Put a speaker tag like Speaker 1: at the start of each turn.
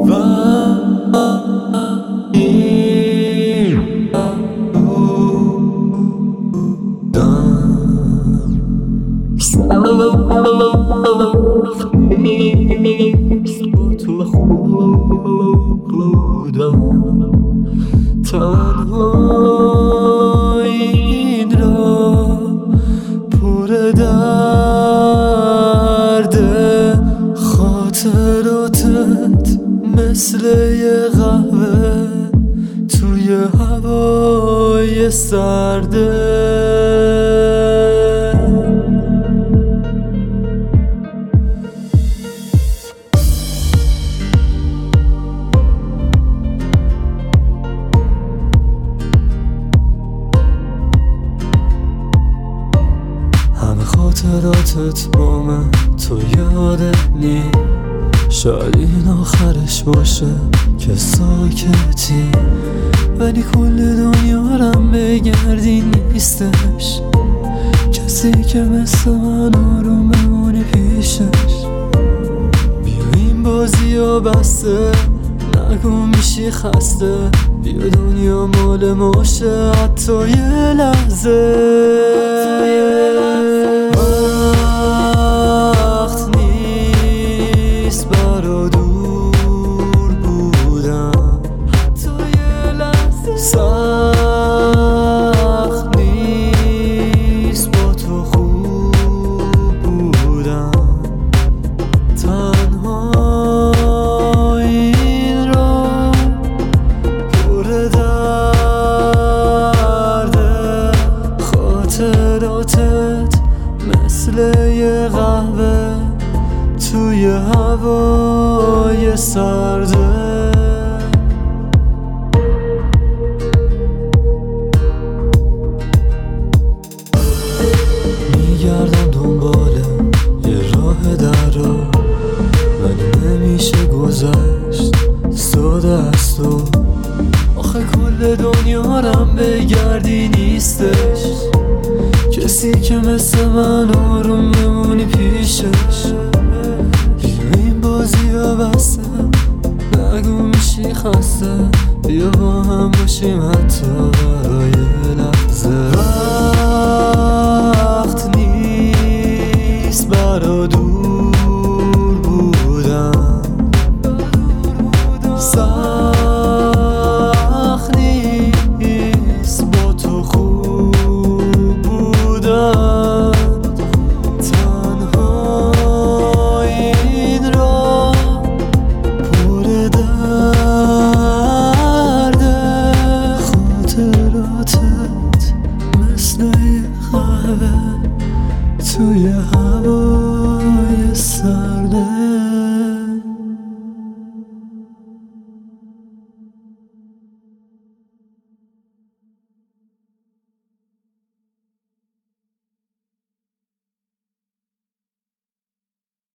Speaker 1: و این با تو خوب بودم تنها این را پر درد خاطراتت مثل یه قهوه توی هوای سرده همه خاطراتت با من تو یادت نی شاید این آخرش باشه که ساکتی ولی کل دنیا رم بگردی نیستش کسی که مثل من آروم بمونه پیشش بیا این بازی ها بسته نگو میشی خسته بیا دنیا مال ماشه حتی یه لحظه وقت نیست برا دور بودم حتی یه لحظه سخت نیست با تو خوب بودم تنها این را پر درد خاطراتت مثل یه قهوه توی هوای سرده میگردم دنبال یه راه در را ولی نمیشه گذشت ساده است و آخه کل دنیا رم بگردی نیستش کسی که مثل من آروم بمونی پیشش بیا این بازی ها بسته نگو میشی خسته بیا با هم باشیم حتی برای لحظه وقت نیست برا دور بودم سخت نیست با تو خوب بودم تنها این را پر درد خاطراتت مثل یه قهوه توی هوا